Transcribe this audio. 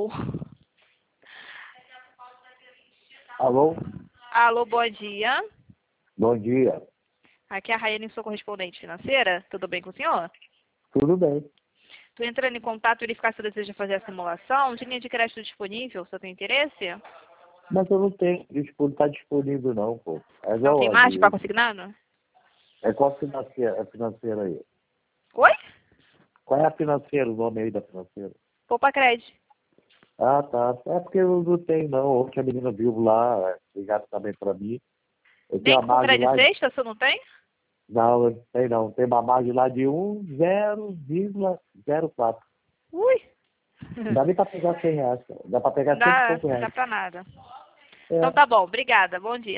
Alô? Alô? Alô, bom dia. Bom dia. Aqui é a Raiane, sua correspondente financeira. Tudo bem com o senhor? Tudo bem. Estou entrando em contato e verificar se você deseja fazer a simulação. De linha de crédito disponível, você tem interesse? Mas eu não tenho, tá disponível não, pô. É Não igual tem a margem para de... consignado? É qual a financeira aí? Oi? Qual é a financeira, o nome aí da financeira? Poupa Crédito. Ah, tá. É porque eu não tenho não. Ontem a menina viu lá, ligaram também pra mim. Eu tenho Nem uma com margem crédito lá... sexta, você não tem? Não, eu tenho não. Tem uma margem lá de 1,04. Ui! Não dá nem pra pegar R$100. Dá pra pegar 100 e Dá, pouco dá reais. pra nada. Então É. tá bom, obrigada. Bom dia.